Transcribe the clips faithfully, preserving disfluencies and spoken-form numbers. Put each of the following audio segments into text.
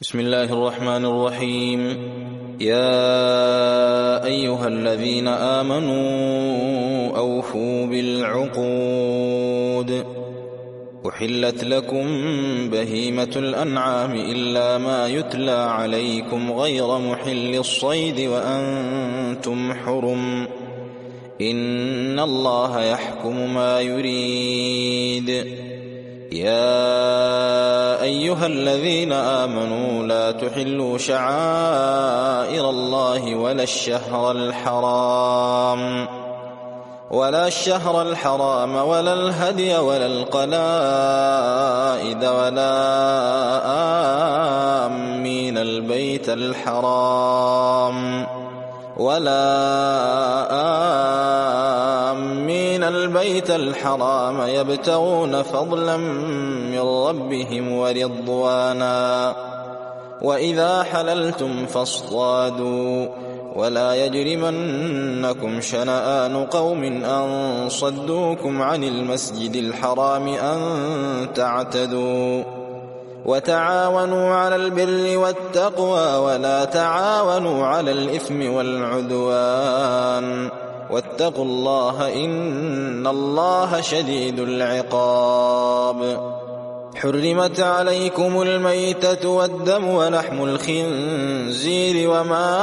بسم الله الرحمن الرحيم. يا أيها الذين آمنوا أوفوا بالعقود. أحلت لكم بهيمة الأنعام إلا ما يتلى عليكم غير محل الصيد وأنتم حرم، إن الله يحكم ما يريد. يا أيها الذين آمنوا لا تحلوا شعائر الله ولا الشهر الحرام ولا الشهر الحرام ولا الهدي ولا القلائد ولا آمين البيت الحرام ولا آمين البيت الحرام يبتغون فضلا من ربهم ورضوانا. وإذا حللتم فاصطادوا ولا يجرمنكم شنآن قوم أن صدوكم عن المسجد الحرام أن تعتدوا. وتعاونوا على البر والتقوى ولا تعاونوا على الإثم والعدوان، واتقوا الله إن الله شديد العقاب. حرمت عليكم الميتة والدم ولحم الخنزير وما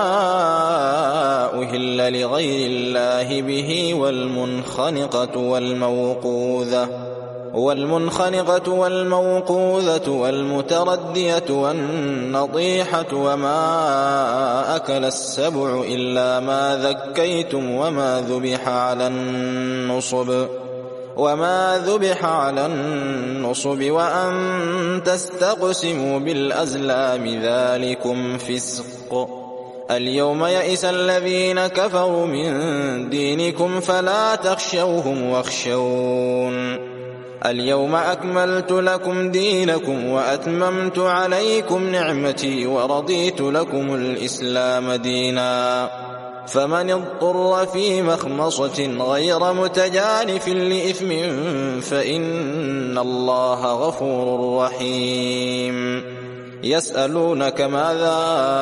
أهل لغير الله به والمنخنقة والموقوذة والمنخنقة والموقوذة والمتردية والنطيحة وما أكل السبع إلا ما ذكيتم وما ذبح على النصب وما ذبح على النصب وأن تستقسموا بالأزلام ذلكم فسق. اليوم يئس الذين كفروا من دينكم فلا تخشوهم واخشون. اليوم أكملت لكم دينكم وأتممت عليكم نعمتي ورضيت لكم الإسلام دينا. فمن اضطر في مخمصة غير متجانف لإثم فإن الله غفور رحيم. يسألونك ماذا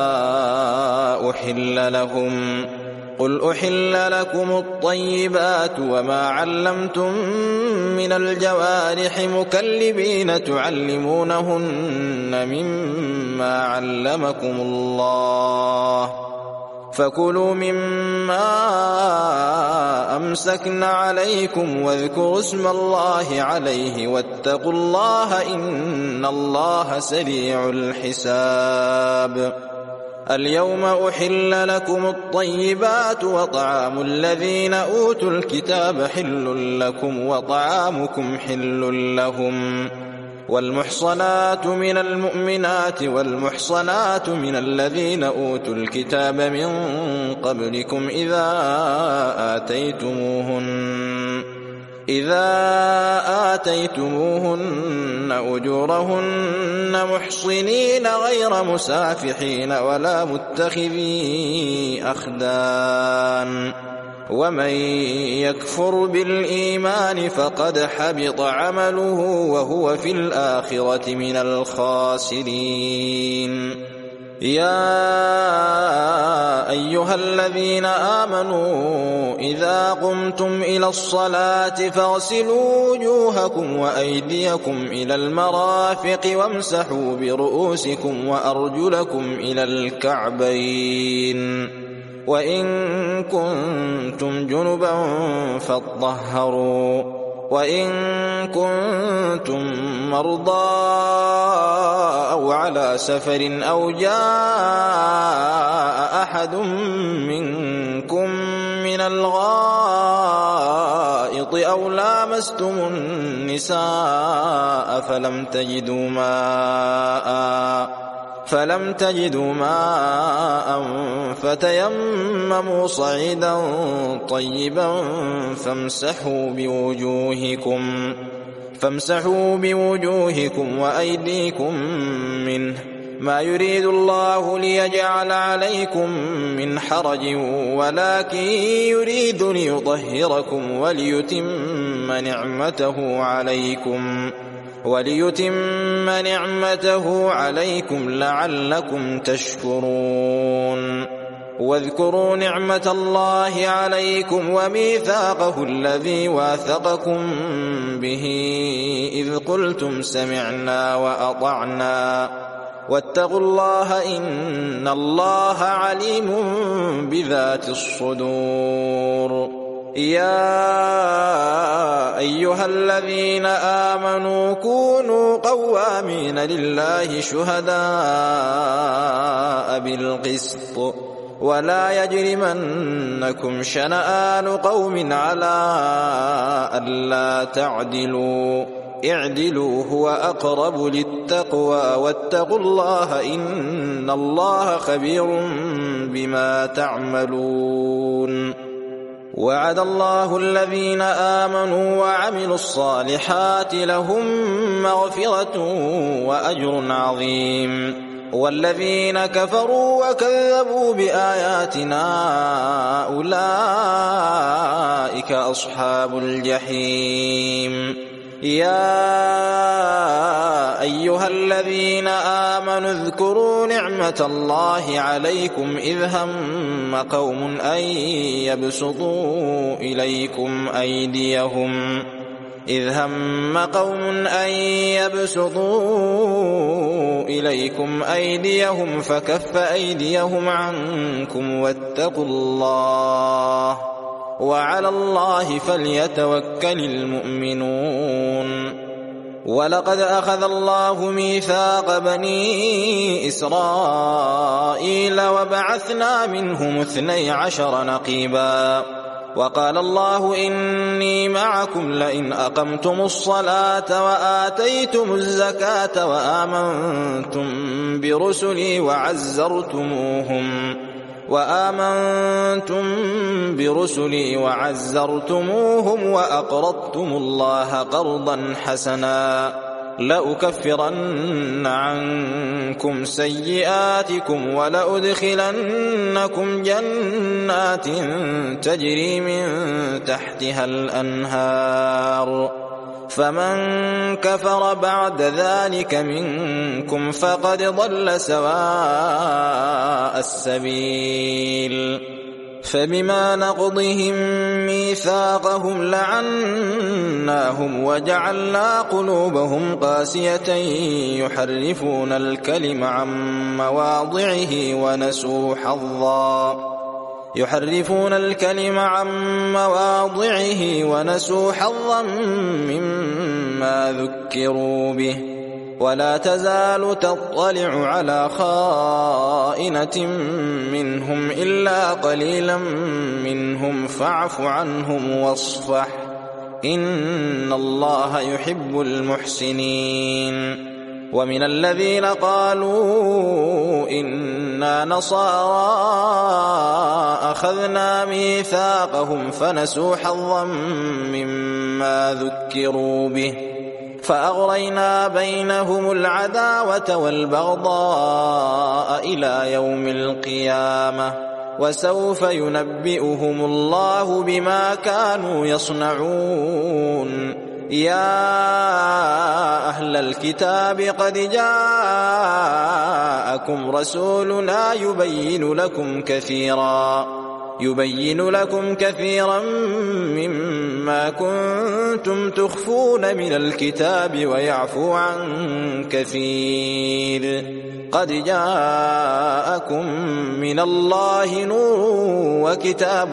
أحل لهم قل أحل لكم الطيبات وما علمتم من الجوارح مكلبين تعلمونهن مما علمكم الله، فكلوا مما أمسكن عليكم واذكروا اسم الله عليه واتقوا الله إن الله سريع الحساب. اليوم أحل لكم الطيبات وطعام الذين أوتوا الكتاب حل لكم وطعامكم حل لهم. والمحصنات من المؤمنات والمحصنات من الذين أوتوا الكتاب من قبلكم إذا آتيتموهن إذا آتيتموهن أجورهن محصنين غير مسافحين ولا متخذي أخدان. ومن يكفر بالإيمان فقد حبط عمله وهو في الآخرة من الخاسرين. يا أيها الذين آمنوا إذا قمتم إلى الصلاة فاغسلوا وجوهكم وأيديكم إلى المرافق وامسحوا برؤوسكم وأرجلكم إلى الكعبين، وإن كنتم جنبا فاطهروا، وإن كنتم مرضى أو على سفر أو جاء أحد منكم من الغائط أو لامستم النساء فلم تجدوا ماء فلم تجدوا ماء فتيمموا صعيدا طيبا فامسحوا بوجوهكم فامسحوا بوجوهكم وأيديكم منه، ما يريد الله ليجعل عليكم من حرج ولكن يريد ليطهركم وليتم نعمته عليكم وليتم نعمته عليكم لعلكم تشكرون. واذكروا نعمة الله عليكم وميثاقه الذي واثقكم به إذ قلتم سمعنا وأطعنا واتقوا الله إن الله عليم بذات الصدور. يا أيها الذين آمنوا كونوا قوامين لله شهداء بالقسط ولا يجرمنكم شنآن قوم على ألا تعدلوا اعدلوا هو أقرب للتقوى واتقوا الله إن الله خبير بما تعملون. وعد الله الذين آمنوا وعملوا الصالحات لهم مغفرة وأجر عظيم. والذين كفروا وكذبوا بآياتنا أولئك أصحاب الجحيم. يا أيها الذين آمنوا اذكروا نعمة الله عليكم إذ هم قوم أن يبسطوا إليكم أيديهم إذ هم قوم أن يبسطوا إليكم أيديهم فكف أيديهم عنكم واتقوا الله وعلى الله فليتوكل المؤمنون. ولقد أخذ الله ميثاق بني إسرائيل وبعثنا منهم اثني عشر نقيبا وقال الله إني معكم لئن أقمتم الصلاة وآتيتم الزكاة وآمنتم برسلي وعزرتموهم وآمنتم برسلي وعزرتموهم وأقرضتم الله قرضا حسنا لأكفرن عنكم سيئاتكم ولأدخلنكم جنات تجري من تحتها الأنهار فمن كفر بعد ذلك منكم فقد ضل سواء السبيل. فبما نقضهم ميثاقهم لعناهم وجعلنا قلوبهم قاسية يحرفون الكلم عن مواضعه ونسوا حظا يحرفون الكلم عن مواضعه ونسوا حظا مما ذكروا به ولا تزال تطلع على خائنة منهم إلا قليلا منهم فاعف عنهم واصفح إن الله يحب المحسنين. ومن الذين قالوا إنا نصارى أخذنا ميثاقهم فنسوا حظا مما ذكروا به فأغرينا بينهم العداوة والبغضاء إلى يوم القيامة وسوف ينبئهم الله بما كانوا يصنعون. يا أهل الكتاب قد جاءكم رسولنا يبين لكم كثيرا يبين لكم كثيرا مما كنتم تخفون من الكتاب ويعفو عن كثير قد جاءكم من الله نور وكتاب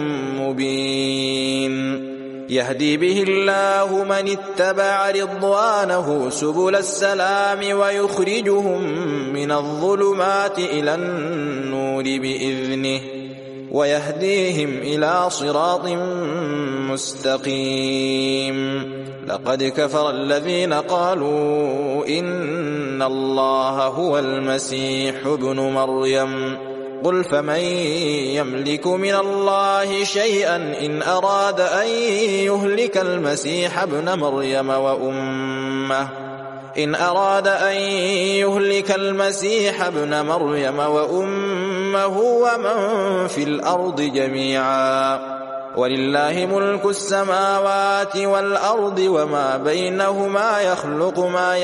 مبين يهدي به الله من اتبع رضوانه سبل السلام ويخرجهم من الظلمات إلى النور بإذنه ويهديهم إلى صراط مستقيم. لقد كفر الذين قالوا إن الله هو المسيح ابن مريم قل فمن يملك من الله شيئا إن أراد أن يهلك المسيح ابن مريم وأمه إن أراد أن يهلك المسيح ابن مريم وأمه ومن في الأرض جميعا ولله ملك السماوات والأرض وما بينهما يخلق ما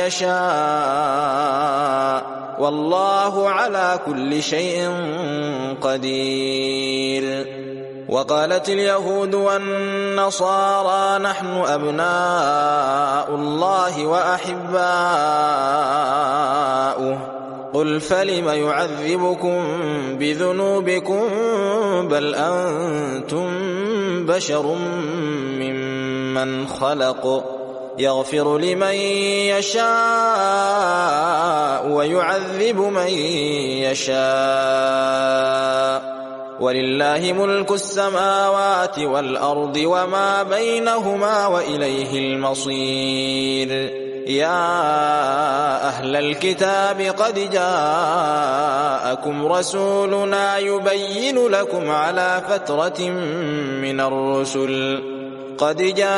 يشاء والله على كل شيء قدير. وقالت اليهود والنصارى نحن أبناء الله وأحباؤه قل فلم يعذبكم بذنوبكم بل أنتم بشر ممن خلق يغفر لمن يشاء ويعذب من يشاء ولله ملك السماوات والأرض وما بينهما وإليه المصير. يا أهل الكتاب قد جاءكم رسولنا يبين لكم على فترة من الرسل قد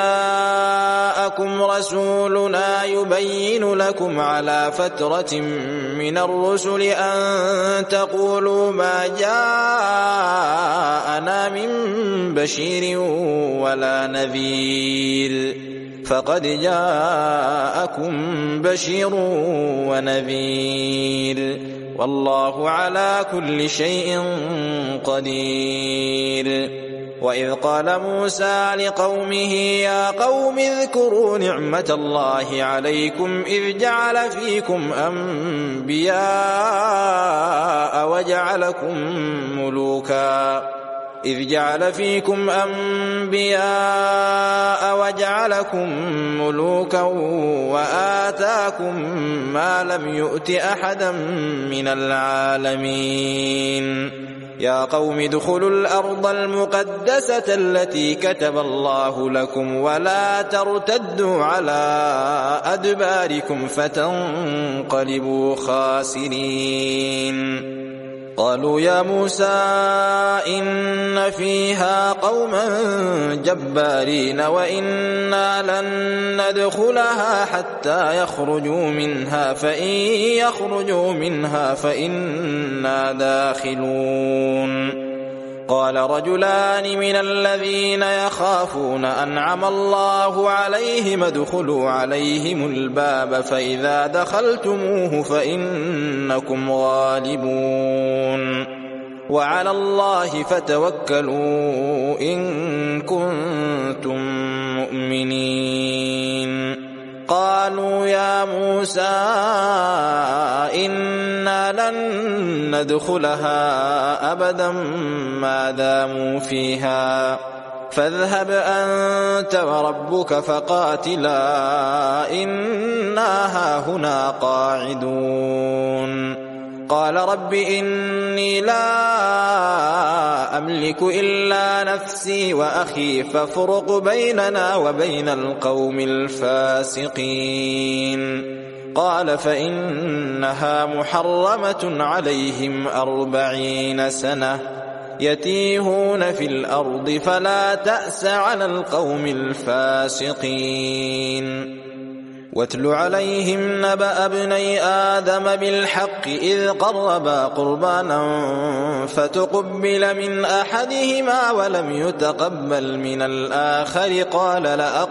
جاءكم رسولنا يبين لكم على فترة من الرسل أن تقولوا ما جاءنا من بشير ولا نذير فقد جاءكم بشير ونذير والله على كل شيء قدير. وإذ قال موسى لقومه يا قوم اذكروا نعمة الله عليكم إذ جعل فيكم أنبياء وجعلكم ملوكا إذ جعل فيكم أنبياء وجعلكم ملوكا وآتاكم ما لم يؤت أحدا من العالمين. يا قوم ادخلوا الأرض المقدسة التي كتب الله لكم ولا ترتدوا على أدباركم فتنقلبوا خاسرين. قالوا يا موسى إن فيها قوما جبارين وإنا لن ندخلها حتى يخرجوا منها فإن يخرجوا منها فإنا داخلون. قال رجلان من الذين يخافون أنعم الله عليهم ادخلوا عليهم الباب فإذا دخلتموه فإنكم غالبون وعلى الله فتوكلوا إن كنتم مؤمنين. قالوا يا موسى إنا لن ندخلها أبدا ما داموا فيها فاذهب أنت وربك فقاتلا إنا هاهنا قاعدون. قال رب إني لا أملك إلا نفسي وأخي فافرق بيننا وبين القوم الفاسقين. قال فإنها محرمة عليهم أربعين سنة يتيهون في الأرض فلا تأس على القوم الفاسقين. واتل عليهم نبأ ابني آدم بالحق إذ قربا قربانا فتقبل من أحدهما ولم يتقبل من الآخر قال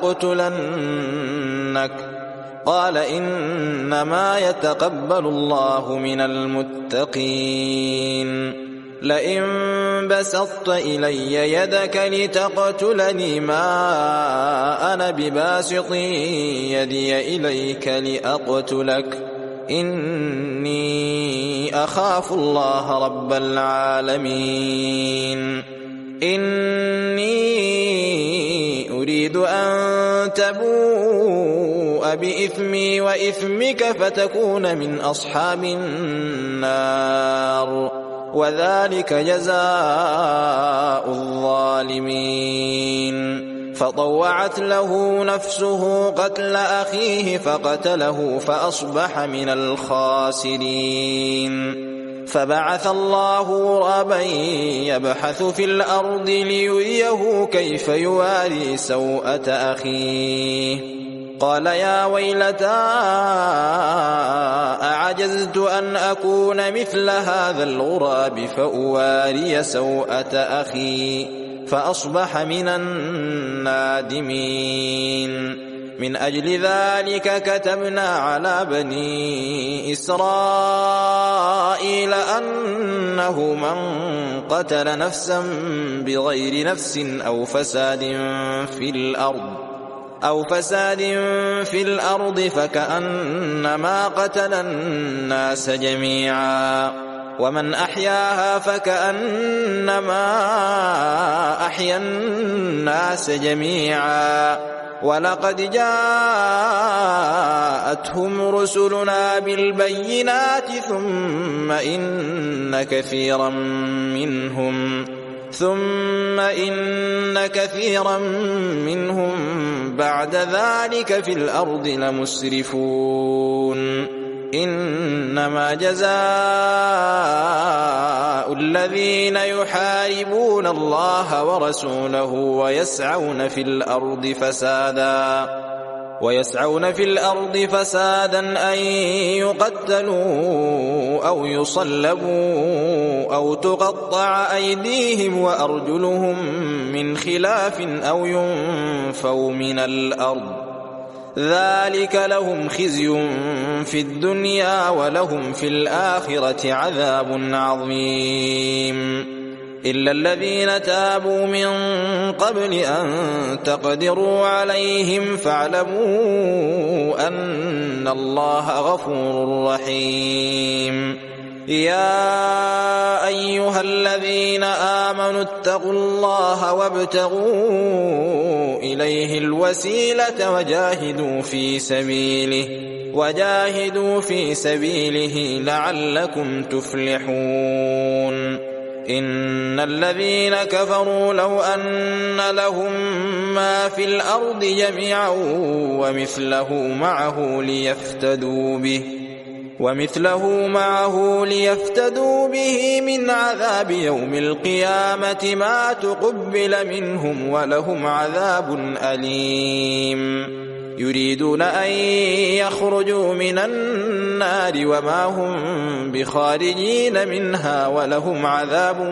لأقتلنك قال إنما يتقبل الله من المتقين. لئن بسطت إلي يدك لتقتلني ما أنا بباسط يدي إليك لأقتلك إني أخاف الله رب العالمين. إني أريد أن تبوء بإثمي وإثمك فتكون من أصحاب النار وذلك جزاء الظالمين. فطوعت له نفسه قتل أخيه فقتله فأصبح من الخاسرين. فبعث الله غرابا يبحث في الأرض ليريه كيف يواري سوءة أخيه قال يا ويلتى أعجزت أن أكون مثل هذا الغراب فأواري سوءة أخي فأصبح من النادمين. من أجل ذلك كتبنا على بني إسرائيل أنه من قتل نفسا بغير نفس أو فساد في الأرض أو فساد في الأرض فكأنما قتل الناس جميعا، ومن أحياها فكأنما أحيا الناس جميعا. ولقد جاءتهم رسلنا بالبينات ثم إن كثيرا منهم ثم إن كثيرا منهم بعد ذلك في الأرض لمسرفون. إنما جزاء الذين يحاربون الله ورسوله ويسعون في الأرض فسادا ويسعون في الأرض فسادا أن يقتلوا أو يصلبوا أو تقطع أيديهم وأرجلهم من خلاف أو ينفوا من الأرض. ذلك لهم خزي في الدنيا ولهم في الآخرة عذاب عظيم. إلا الذين تابوا من قبل أن تقدروا عليهم فاعلموا أن الله غفور رحيم. يا أيها الذين آمنوا اتقوا الله وابتغوا إليه الوسيلة وجاهدوا في سبيله وجاهدوا في سبيله لعلكم تفلحون. إن الذين كفروا لو أن لهم ما في الأرض جميعا ومثله معه ليفتدوا به ومثله معه ليفتدوا به من عذاب يوم القيامة ما تقبل منهم ولهم عذاب أليم. يريدون أن يخرجوا من النار وما هم بخارجين منها ولهم عذاب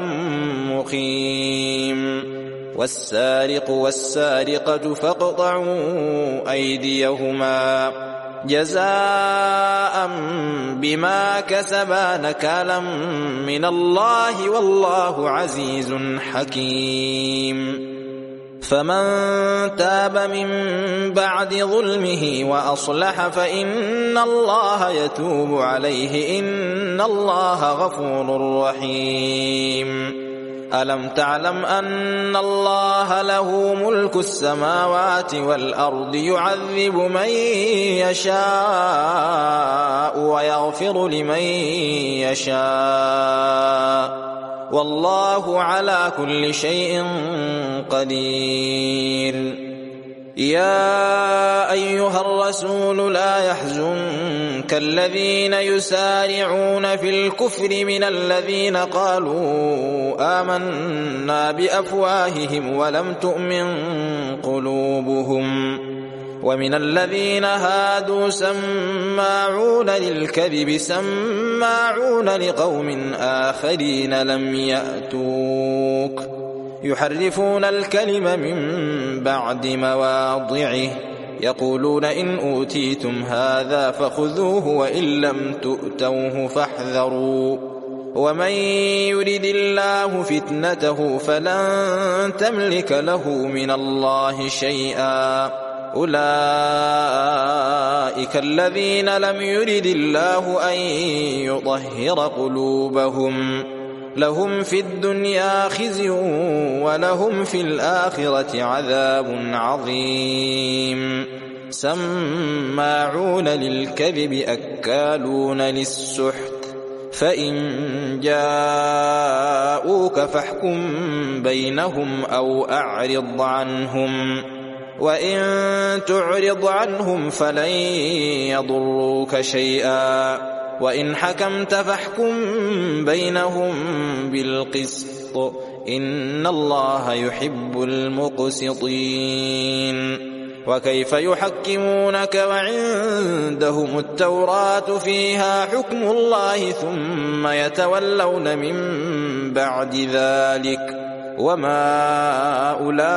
مقيم. والسارق والسارقة فاقطعوا أيديهما جزاء بما كسبا نكالا من الله والله عزيز حكيم. فمن تاب من بعد ظلمه وأصلح فإن الله يتوب عليه إن الله غفور رحيم. ألم تعلم أن الله له ملك السماوات والأرض يعذب من يشاء ويغفر لمن يشاء والله على كل شيء قدير. يا أيها الرسول لا يحزنك الذين يسارعون في الكفر من الذين قالوا آمنا بأفواههم ولم تؤمن قلوبهم ومن الذين هادوا سماعون للكذب سماعون لقوم آخرين لم يأتوك يحرفون الكلم من بعد مواضعه يقولون إن أوتيتم هذا فخذوه وإن لم تؤتوه فاحذروا ومن يرد الله فتنته فلن تملك له من الله شيئا أولئك الذين لم يرد الله أن يطهر قلوبهم لهم في الدنيا خزي ولهم في الآخرة عذاب عظيم. سماعون للكذب أكالون للسحت فإن جاءوك فاحكم بينهم أو أعرض عنهم وإن تعرض عنهم فلن يضروك شيئا وإن حكمت فاحكم بينهم بالقسط إن الله يحب المقسطين. وكيف يحكمونك وعندهم التوراة فيها حكم الله ثم يتولون من بعد ذلك وما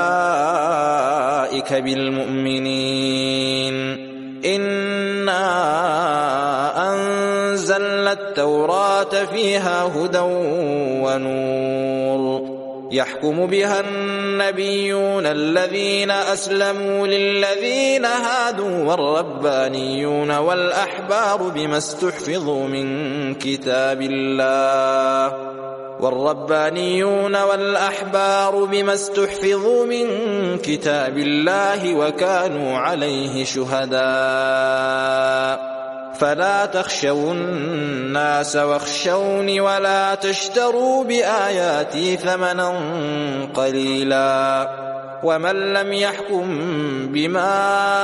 أولئك بالمؤمنين. إنا أنزلنا التوراة فيها هدى ونور يحكم بها النبيون الذين أسلموا للذين هادوا والربانيون والأحبار بما استحفظوا من كتاب الله والربانيون والأحبار بما استحفظوا من كتاب الله وكانوا عليه شهداء. فلا تخشوا الناس واخشوني ولا تشتروا بآياتي ثمنا قليلا. ومن لم يحكم بما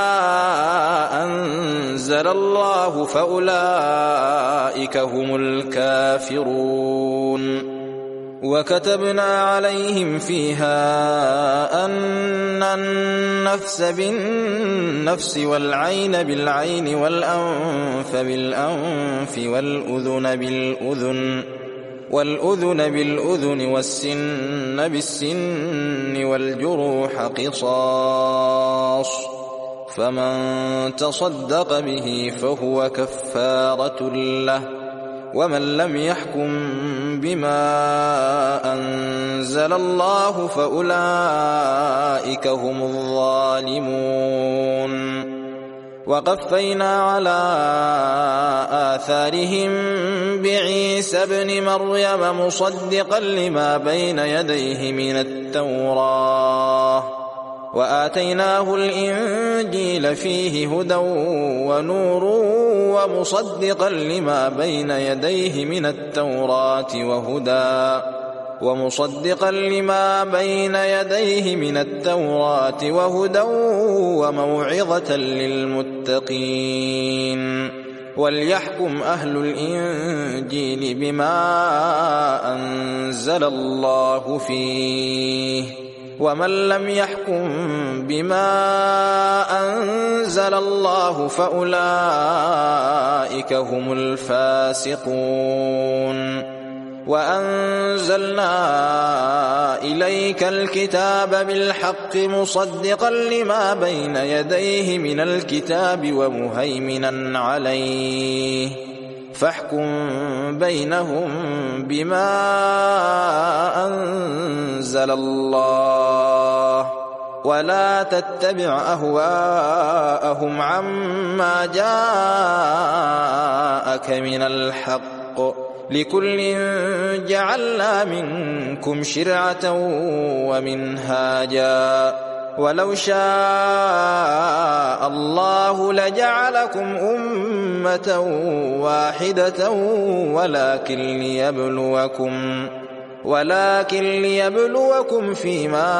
أنزل الله فأولئك هم الكافرون. وكتبنا عليهم فيها أن النفس بالنفس والعين بالعين والأنف بالأنف والأذن بالأذن والأذن بالأذن والسن بالسن والجروح قصاص، فمن تصدق به فهو كفارة له. ومن لم يحكم بما أنزل الله فأولئك هم الظالمون. وقفينا على آثارهم بعيسى ابن مريم مصدقا لما بين يديه من التوراة وآتيناه الإنجيل فيه هدى ونور ومصدقا لما بين يديه من التوراة وهدى ومصدقا لما بين يديه من التوراة وهدى وموعظة للمتقين. وليحكم أهل الإنجيل بما أنزل الله فيه، ومن لم يحكم بما أنزل الله فأولئك هم الفاسقون. وأنزلنا إليك الكتاب بالحق مصدقا لما بين يديه من الكتاب ومهيمنا عليه، فاحكم بينهم بما أنزل الله ولا تتبع أهواءهم عما جاءك من الحق. لكل جعلنا منكم شرعة ومنهاجا، ولو شاء الله لجعلكم أمة واحدة ولكن ليبلوكم ولكن ليبلوكم فيما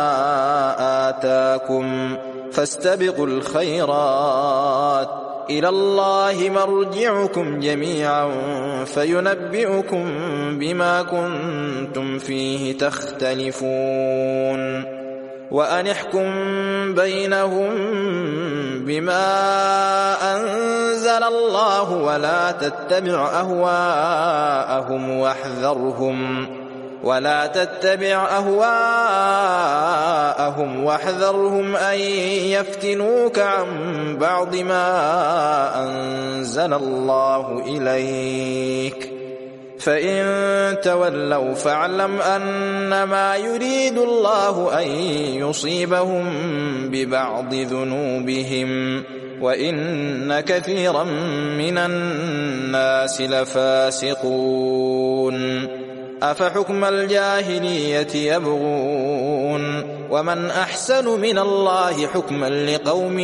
آتاكم، فاستبقوا الخيرات، إلى الله مرجعكم جميعا فينبئكم بما كنتم فيه تختلفون. وأن احكم بينهم بما أنزل الله ولا تتبع أهواءهم واحذرهم ولا تتبع أهواءهم واحذرهم أن يفتنوك عن بعض ما أنزل الله إليك، فإن تولوا فاعلم أنما يريد الله أن يصيبهم ببعض ذنوبهم وإن كثيرا من الناس لفاسقون. أفحكم الجاهلية يبغون ومن أحسن من الله حكما لقوم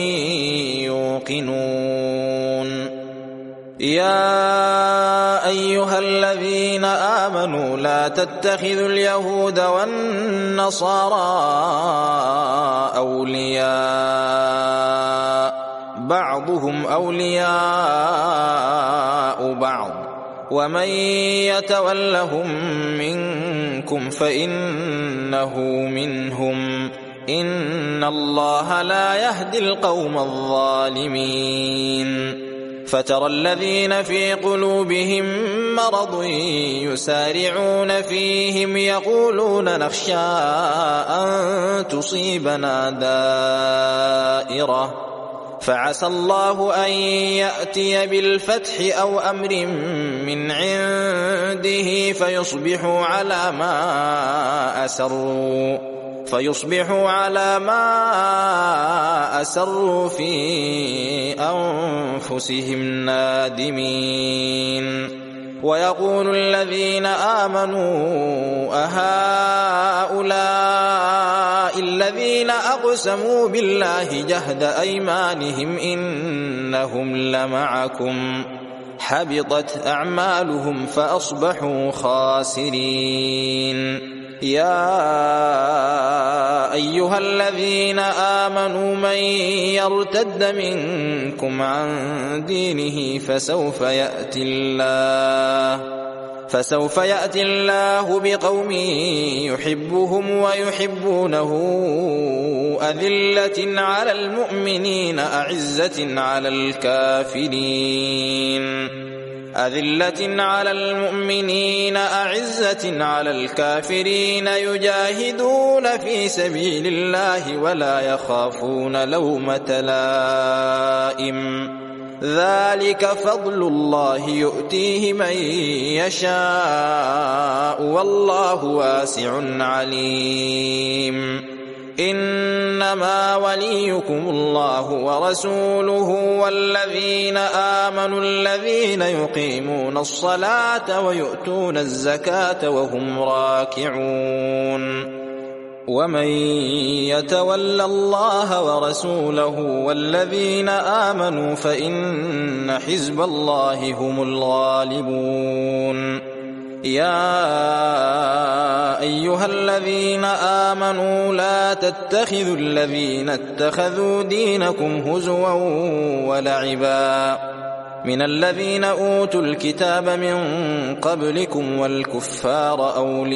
يوقنون. يا أيها الذين آمنوا لا تتخذوا اليهود والنصارى أولياء بعضهم أولياء بعض ومن يتولهم منكم فإنه منهم إن الله لا يهدي القوم الظالمين. فترى الذين في قلوبهم مرض يسارعون فيهم يقولون نخشى أن تصيبنا دائرة فعسى الله أن يأتي بالفتح أو أمر من عنده فيصبحوا على ما أسروا فيصبحوا على ما أسروا في أنفسهم نادمين ويقول الذين آمنوا أهؤلاء الذين أقسموا بالله جهد أيمانهم إنهم لمعكم حبطت أعمالهم فأصبحوا خاسرين يا أيها الذين آمنوا من يرتد منكم عن دينه فسوف يأتي الله فسوف يأتي الله بقوم يحبهم ويحبونه أذلة على المؤمنين أعزة على الكافرين أذلة على المؤمنين أعزة على الكافرين يجاهدون في سبيل الله ولا يخافون لومة لائم ذلك فضل الله يؤتيه من يشاء والله واسع عليم إنما وليكم الله ورسوله والذين آمنوا الذين يقيمون الصلاة ويؤتون الزكاة وهم راكعون ومن يتول الله ورسوله والذين آمنوا فإن حزب الله هم الغالبون يا أيها الذين آمنوا لا تتخذوا الذين اتخذوا دينكم هزوا ولعبا من الذين أوتوا الكتاب من قبلكم والكفار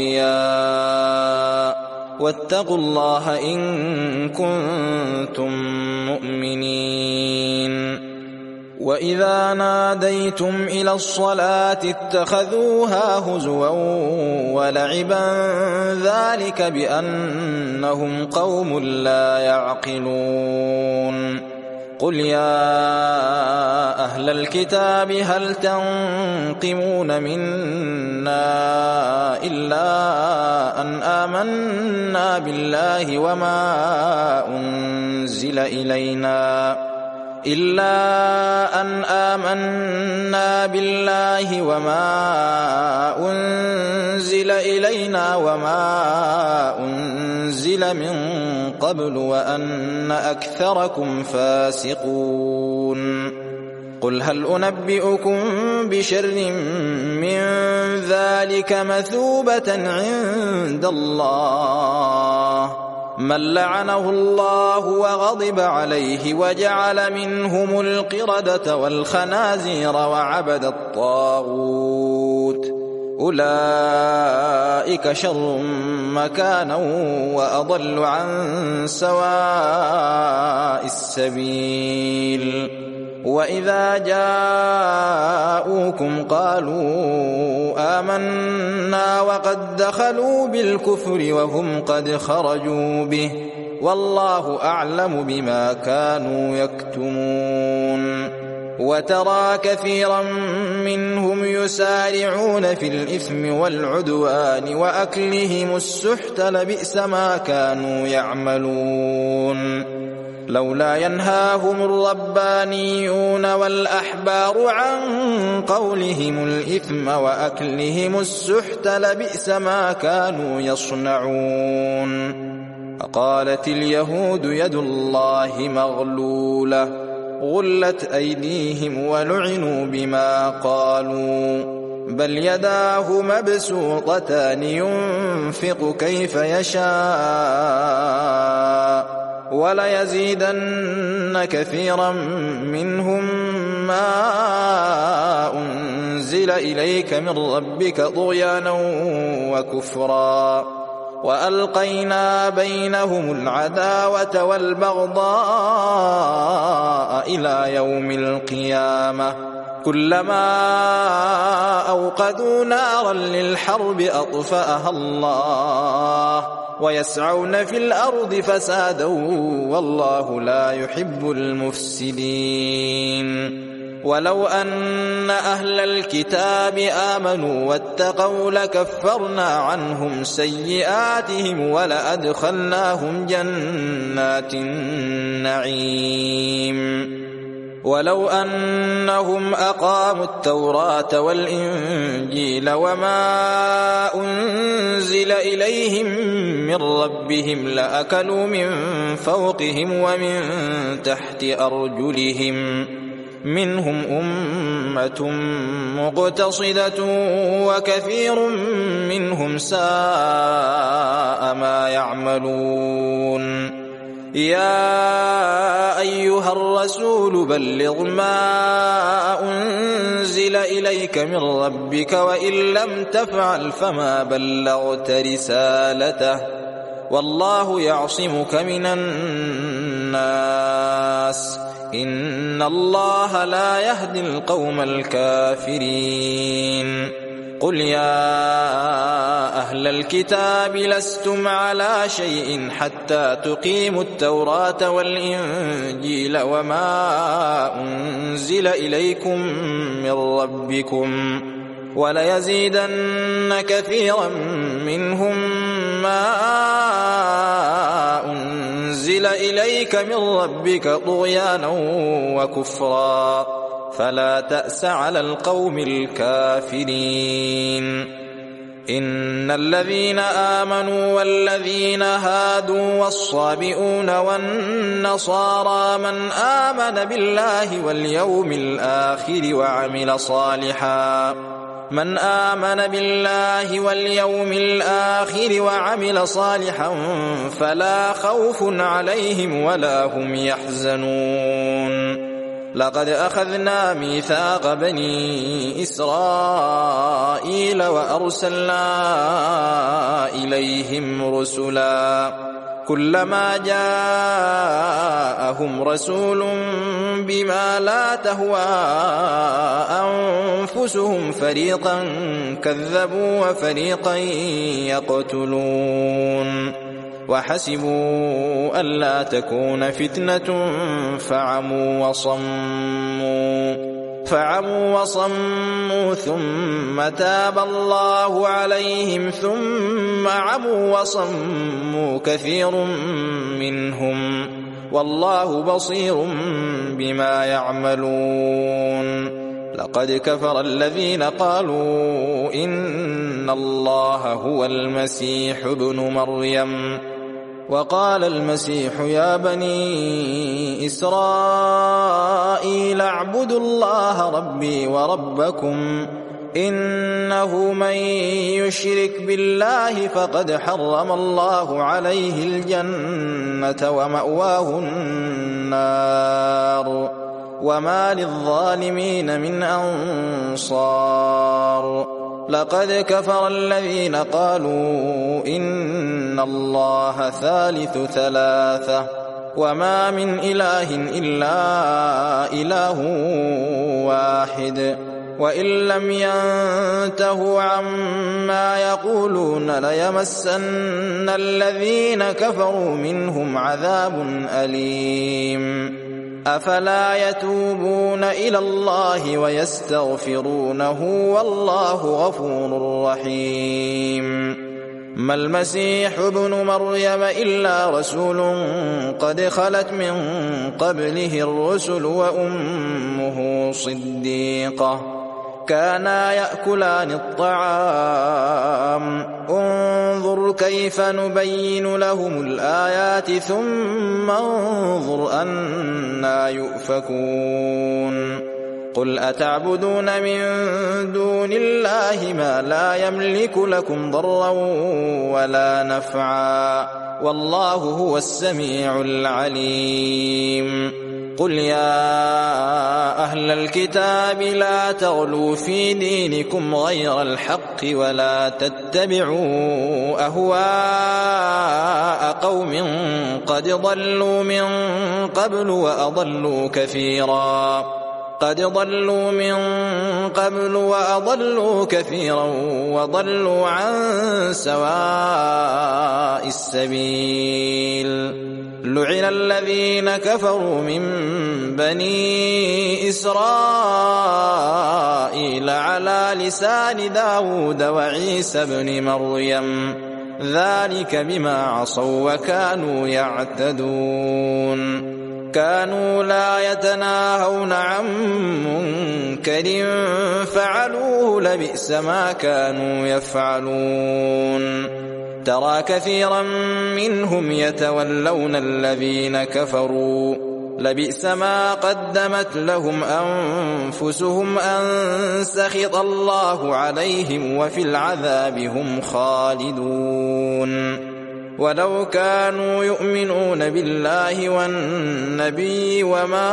أولياء واتقوا الله إن كنتم مؤمنين وإذا ناديتم إلى الصلاة اتخذوها هزوا ولعبا ذلك بأنهم قوم لا يعقلون قل يا أهل الكتاب هل تنقمون منا إلا أن آمنا بالله وما أنزل إلينا إلا أن آمنا بالله وما أنزل إلينا وما أنزل من قبل وأن أكثركم فاسقون قل هل أنبئكم بشر من ذلك مثوبة عند الله من لعنه الله وغضب عليه وجعل منهم القردة والخنازير وعبد الطاغوت أولئك شر مكانا وأضل عن سواء السبيل وإذا جاءوكم قالوا آمنا وقد دخلوا بالكفر وهم قد خرجوا به والله أعلم بما كانوا يكتمون وترى كثيرا منهم يسارعون في الإثم والعدوان وأكلهم السحت لبئس ما كانوا يعملون لولا ينهاهم الربانيون والأحبار عن قولهم الإثم وأكلهم السحت لبئس ما كانوا يصنعون فقالت اليهود يد الله مغلولة غلت أيديهم ولعنوا بما قالوا بل يداه مبسوطتان ينفق كيف يشاء وليزيدن كثيرا منهم ما أنزل إليك من ربك طغيانا وكفرا وألقينا بينهم العداوة والبغضاء إلى يوم القيامة كلما أوقدوا نارا للحرب أطفأها الله ويسعون في الأرض فسادا والله لا يحب المفسدين ولو أن أهل الكتاب آمنوا واتقوا لكفرنا عنهم سيئاتهم ولأدخلناهم جنات النعيم ولو أنهم أقاموا التوراة والإنجيل وما أنزل إليهم من ربهم لأكلوا من فوقهم ومن تحت أرجلهم منهم أمة مقتصدة وكثير منهم ساء ما يعملون يا أيها الرسول بلغ ما أنزل إليك من ربك وإن لم تفعل فما بلغت رسالته والله يعصمك من الناس إن الله لا يهدي القوم الكافرين قل يا أهل الكتاب لستم على شيء حتى تقيموا التوراة والإنجيل وما أنزل إليكم من ربكم وليزيدن كثيرا منهم ما أنزل إليك من ربك طغيانا وكفرا فلا تأس على القوم الكافرين إن الذين آمنوا والذين هادوا والصابئون والنصارى من آمن بالله واليوم الآخر وعمل صالحا من آمن بالله واليوم الآخر وعمل صالحا فلا خوف عليهم ولا هم يحزنون لقد أخذنا ميثاق بني إسرائيل وأرسلنا إليهم رسلا كلما جاءهم رسول بما لا تهوى أنفسهم فريقا كذبوا وفريقا يقتلون وحسبوا ألا تكون فتنة فعموا وصموا فعموا وصموا ثم تاب الله عليهم ثم عموا وصموا كثير منهم والله بصير بما يعملون لقد كفر الذين قالوا إن الله هو المسيح ابن مريم وقال المسيح يا بني إسرائيل اعبدوا الله ربي وربكم إنه من يشرك بالله فقد حرم الله عليه الجنة ومأواه النار وما للظالمين من أنصار لقد كفر الذين قالوا إن الله ثالث ثلاثة وما من إله إلا إله واحد وإن لم ينتهوا عما يقولون ليمسن الذين كفروا منهم عذاب أليم أفلا يتوبون إلى الله ويستغفرونه والله غفور رحيم ما المسيح ابن مريم إلا رسول قد خلت من قبله الرسل وأمه صديقة كانا يأكلان الطعام انظر كيف نبين لهم الآيات ثم انظر أنا يؤفكون قل أتعبدون من دون الله ما لا يملك لكم ضرا ولا نفعا والله هو السميع العليم قل يا أهل الكتاب لا تغلوا في دينكم غير الحق ولا تتبعوا أهواء قوم قد ضلوا من قبل وأضلوا كثيرا قد ضلوا من قبل وأضلوا كثيرا وضلوا عن سواء السبيل. لعن الذين كفروا من بني إسرائيل على لسان داود وعيسى بن مريم ذلك بما عصوا وكانوا يعتدون. كانوا لا يتناهون عن منكر فعلوه لبئس ما كانوا يفعلون. ترى كثيرا منهم يتولون الذين كفروا لبئس ما قدمت لهم أنفسهم أن سخط الله عليهم وفي العذاب هم خالدون. ولو كانوا يؤمنون بالله والنبي وما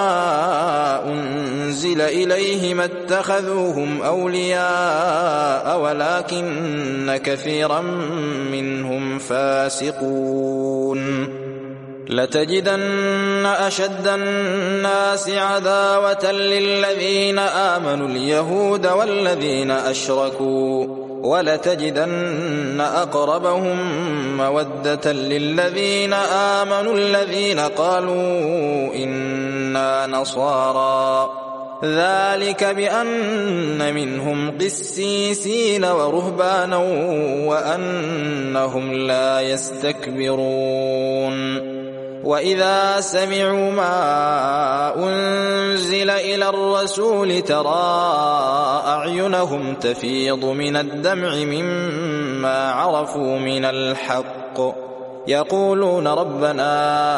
أنزل إليه ما اتخذوهم أولياء ولكن كثيرا منهم فاسقون. لتجدن أشد الناس عداوة للذين آمنوا اليهود والذين أشركوا ولتجدن أقربهم مودة للذين آمنوا الذين قالوا إنا نصارى ذلك بأن منهم قسيسين ورهبانا وأنهم لا يستكبرون. وإذا سمعوا ما أنزل إلى الرسول ترى أعينهم تفيض من الدمع مما عرفوا من الحق يقولون ربنا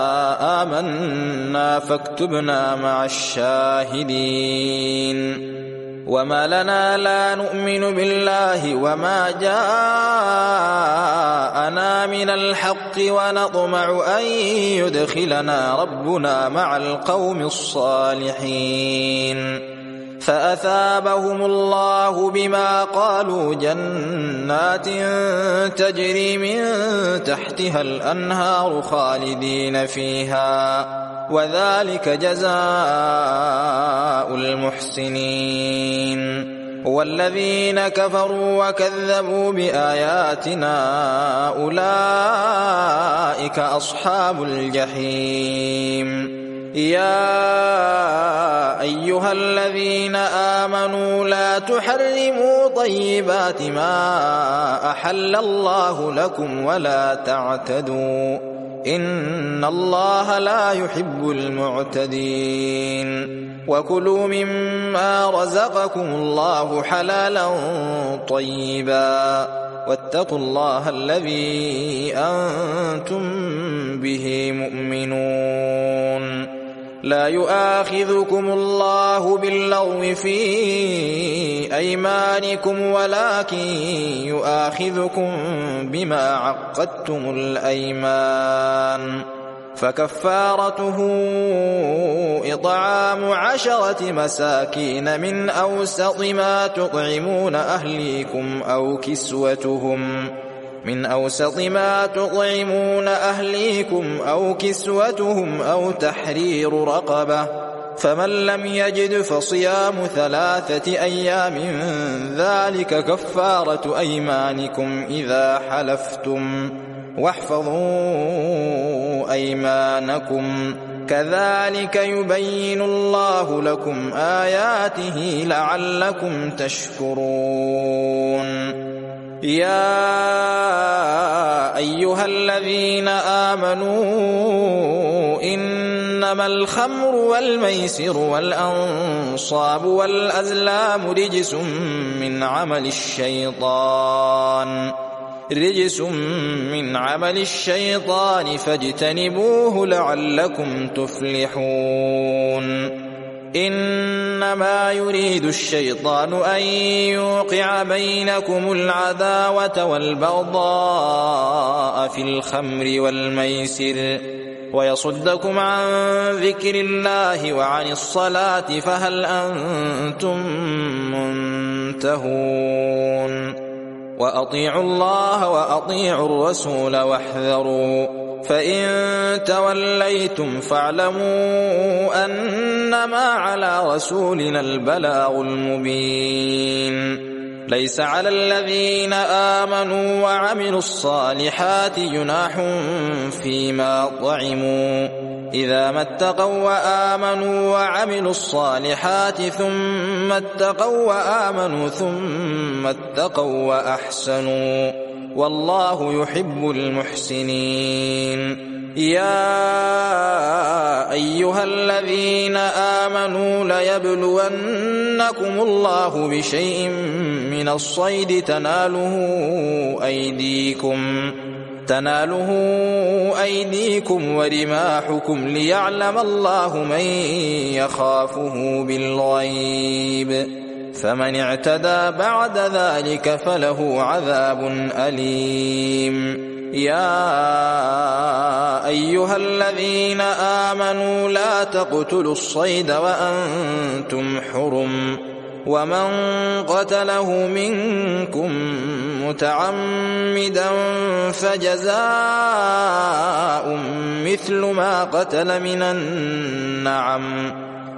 آمنا فاكتبنا مع الشاهدين. وما لنا لا نؤمن بالله وما جاءنا من الحق ونطمع أن يدخلنا ربنا مع القوم الصالحين. فأثابهم الله بما قالوا جنات تجري من تحتها الأنهار خالدين فيها وذلك جزاء المحسنين. والذين كفروا وكذبوا بآياتنا أولئك أصحاب الجحيم. يا أيها الذين آمنوا لا تحرموا طيبات ما أحل الله لكم ولا تعتدوا إن الله لا يحب المعتدين. وكلوا مما رزقكم الله حلالا طيبا واتقوا الله الذي أنتم به مؤمنون. لا يؤاخذكم الله باللغو في أيمانكم ولكن يؤاخذكم بما عقدتم الأيمان فكفارته إطعام عشرة مساكين من أوسط ما تطعمون أهليكم أو كسوتهم من أوسط ما تطعمون أهليكم أو كسوتهم أو تحرير رقبة فمن لم يجد فصيام ثلاثة أيام ذلك كفارة أيمانكم إذا حلفتم واحفظوا أيمانكم كذلك يبين الله لكم آياته لعلكم تشكرون. يا أيها الذين آمنوا إنما الخمر والميسر والأنصاب والأزلام رجس من عمل الشيطان رجس من عمل الشيطان فاجتنبوه لعلكم تفلحون. إنما يريد الشيطان أن يوقع بينكم العداوة والبغضاء في الخمر والميسر ويصدكم عن ذكر الله وعن الصلاة فهل أنتم منتهون وأطيعوا الله وأطيعوا الرسول واحذروا فإن توليتم فاعلموا أنما على رسولنا البلاغ المبين ليس على الذين آمنوا وعملوا الصالحات جناح فيما طعموا إذا ما اتقوا وآمنوا وعملوا الصالحات ثم اتقوا وآمنوا ثم اتقوا وأحسنوا والله يحب المحسنين يا أيها الذين آمنوا ليبلونكم الله بشيء من الصيد تناله أيديكم تناله أيديكم ورماحكم ليعلم الله من يخافه بالغيب فمن اعتدى بعد ذلك فله عذاب أليم يا أيها الذين آمنوا لا تقتلوا الصيد وأنتم حرم ومن قتله منكم متعمدا فجزاء مثل ما قتل من النعم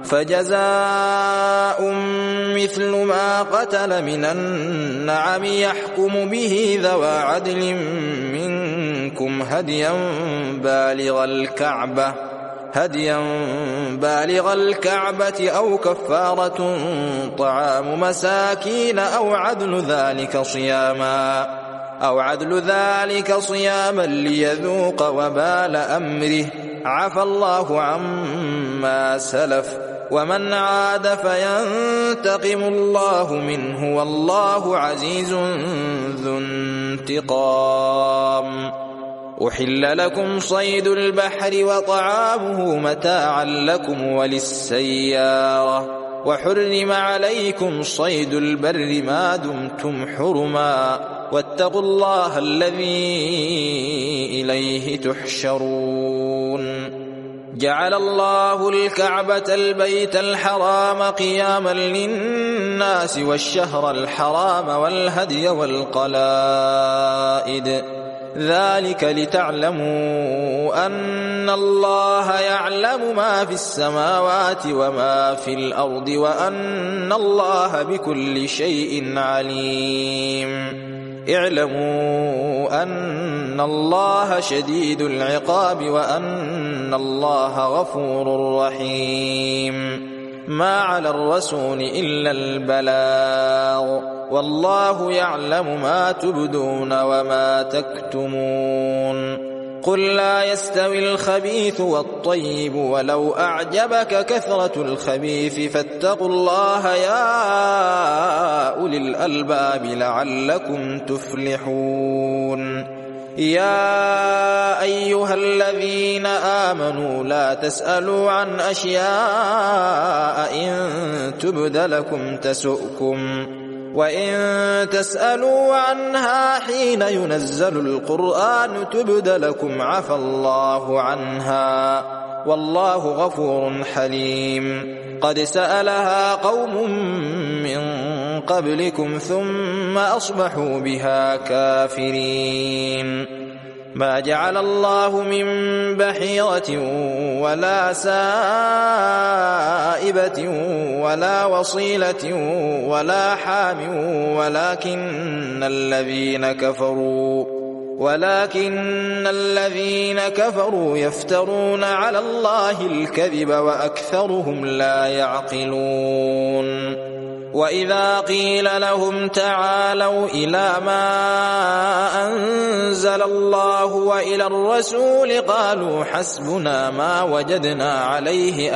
فجزاء مثل ما قتل من النعم يحكم به ذوى عدل منكم هديا بالغ الكعبة هديا بالغ الكعبة أو كفارة طعام مساكين أو عدل ذلك صياما أو عدل ذلك صياما ليذوق وبال أمره عفى الله عما سلف ومن عاد فينتقم الله منه والله عزيز ذو انتقام أحل لكم صيد البحر وطعامه متاعا لكم وللسيارة وحرم عليكم صيد البر ما دمتم حرما واتقوا الله الذي إليه تحشرون جعل الله الكعبة البيت الحرام قياما للناس والشهر الحرام والهدي والقلائد ذلك لتعلموا أن الله يعلم ما في السماوات وما في الأرض وأن الله بكل شيء عليم اعلموا أن الله شديد العقاب وأن الله غفور رحيم ما على الرسول إلا البلاغ والله يعلم ما تبدون وما تكتمون قل لا يستوي الخبيث والطيب ولو أعجبك كثرة الخبيث فاتقوا الله يا أولي الألباب لعلكم تفلحون يا أيها الذين آمنوا لا تسألوا عن أشياء إن تبد لكم تسؤكم وإن تسألوا عنها حين ينزل القرآن تبد لكم عفى الله عنها والله غفور حليم قد سألها قوم من قبلكم ثم أصبحوا بها كافرين ما جعل الله من بحيرة ولا سائبة ولا وصيلة ولا حام ولكن الذين كفروا ولكن الذين كفروا يفترون على الله الكذب وأكثرهم لا يعقلون وإذا قيل لهم تعالوا إلى ما أنزل الله وإلى الرسول قالوا حسبنا ما وجدنا عليه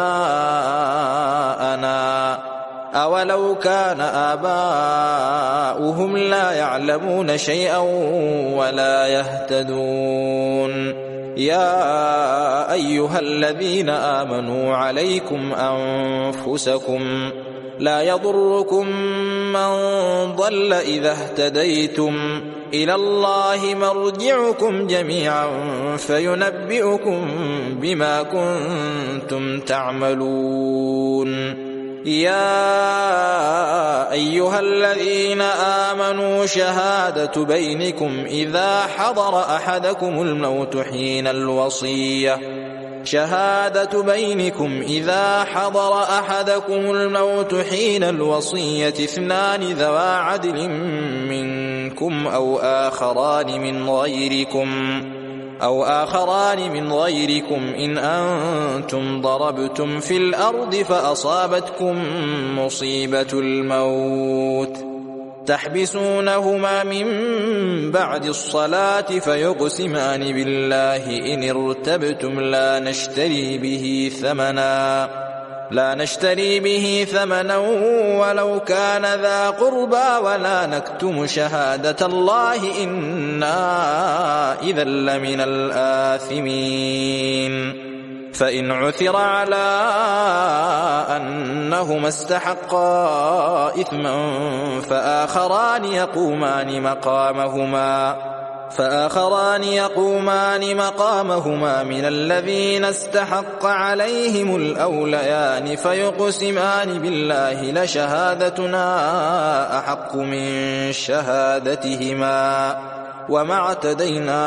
آباءنا أولو كان آباؤهم لا يعلمون شيئا ولا يهتدون يا أيها الذين آمنوا عليكم أنفسكم لا يضركم من ضل إذا اهتديتم إلى الله مرجعكم جميعا فينبئكم بما كنتم تعملون. يا أيها الذين آمنوا شهادة بينكم إذا حضر أحدكم الموت حين الوصية شهادة بينكم إذا حضر أحدكم الموت حين الوصية اثنان ذوى عدل منكم أو آخران من غيركم أو آخران من غيركم إن أنتم ضربتم في الأرض فأصابتكم مصيبة الموت تحبسونهما من بعد الصلاة فيقسمان بالله إن ارتبتم لا نشتري به ثمنا لا نشتري به ثمنا ولو كان ذا قربى ولا نكتم شهادة الله إنا إذا لمن الآثمين. فإن عثر على أنهما استحقا إثما فآخران يقومان مقامهما فآخران يقومان مقامهما من الذين استحق عليهم الأوليان فيقسمان بالله لشهادتنا أحق من شهادتهما وما اعتدينا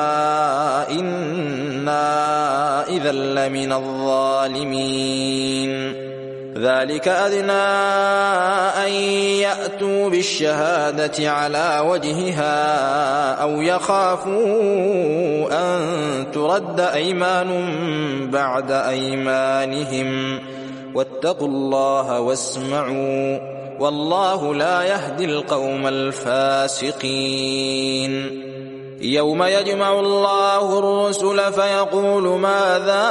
إنا إذا لمن الظالمين. ذلك أدنى أن يأتوا بالشهادة على وجهها أو يخافوا أن ترد أيمان بعد أيمانهم واتقوا الله واسمعوا والله لا يهدي القوم الفاسقين. يوم يجمع الله الرسل فيقول ماذا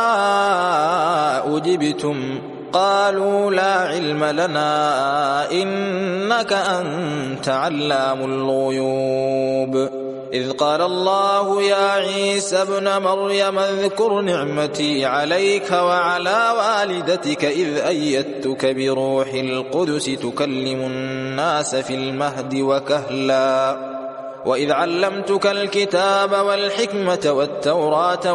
أجبتم قالوا لا علم لنا إنك أنت علام الغيوب. إذ قال الله يا عيسى ابن مريم اذكر نعمتي عليك وعلى والدتك إذ أيدتك بروح القدس تكلم الناس في المهد وكهلا وإذ علمتك الكتاب والحكمة والتوراة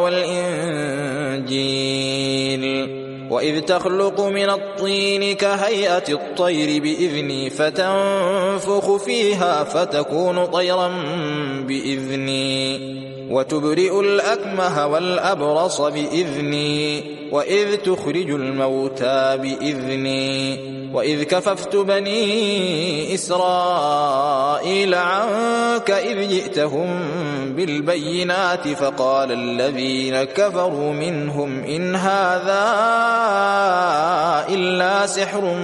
والإنجيل وإذ تخلق من الطين كهيئة الطير بإذني فتنفخ فيها فتكون طيرا بإذني وتبرئ الأكمه والأبرص بإذني وإذ تخرج الموتى بإذني وإذ كففت بني إسرائيل عنك إذ جئتهم بالبينات فقال الذين كفروا منهم إن هذا إلا سحر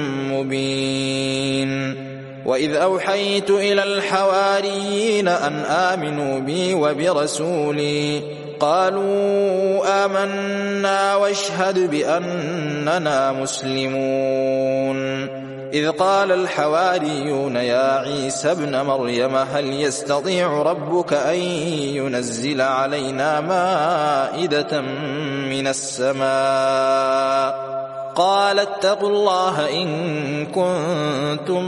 مبين. وإذ أوحيت إلى الحواريين أن آمنوا بي وبرسولي قالوا آمنا واشهد بأننا مسلمون. إذ قال الحواريون يا عيسى ابن مريم هل يستطيع ربك أن ينزل علينا مائدة من السماء قال اتقوا الله إن كنتم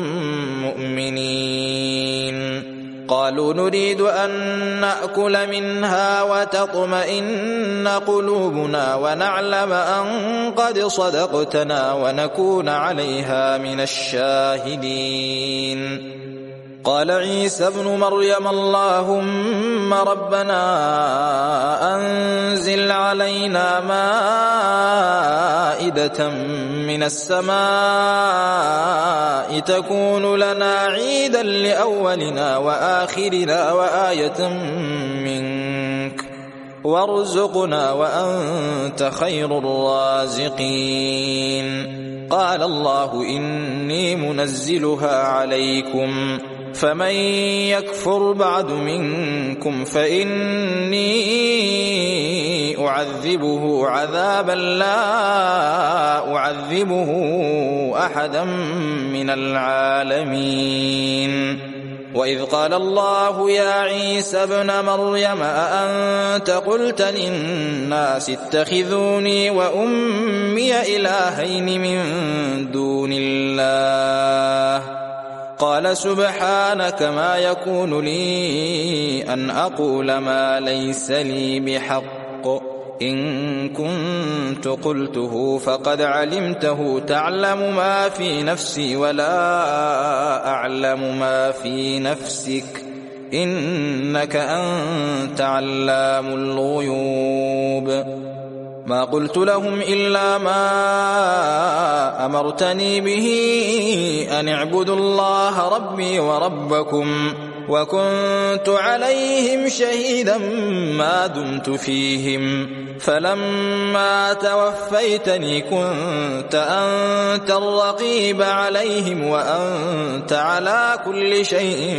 مؤمنين. قالوا نريد أن نأكل منها وتطمئن قلوبنا ونعلم أن قد صدقتنا ونكون عليها من الشاهدين. قال عيسى ابن مريم اللهم ربنا أنزل علينا مائدة من السماء تكون لنا عيدا لأولنا وآخرنا وآية منك وارزقنا وأنت خير الرازقين. قال الله إني منزلها عليكم فمن يكفر بعد منكم فإني أعذبه عذابا لا أعذبه أحدا من العالمين. وإذ قال الله يا عيسى ابن مريم أأنت قلت للناس اتخذوني وأمي إلهين من دون الله قال سبحانك ما يكون لي أن أقول ما ليس لي بحق إن كنت قلته فقد علمته تعلم ما في نفسي ولا أعلم ما في نفسك إنك أنت علام الغيوب ما قلت لهم إلا ما أمرتني به أن اعبدوا الله ربي وربكم وكنت عليهم شهيدا ما دمت فيهم فلما توفيتني كنت أنت الرقيب عليهم وأنت على كل شيء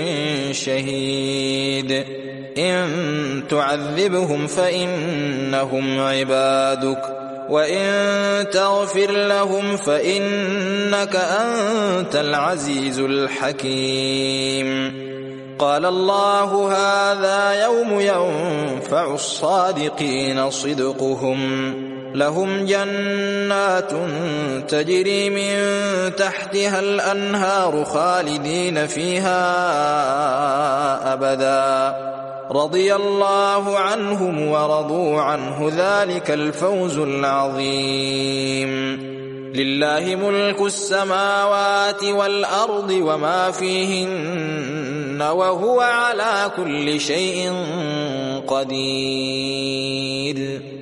شهيد إن تعذبهم فإنهم عبادك وإن تغفر لهم فإنك أنت العزيز الحكيم قال الله هذا يوم ينفع الصادقين صدقهم لهم جنات تجري من تحتها الأنهار خالدين فيها أبدا رضي الله عنهم ورضوا عنه ذلك الفوز العظيم لله ملك السماوات والأرض وما فيهن وهو على كل شيء قدير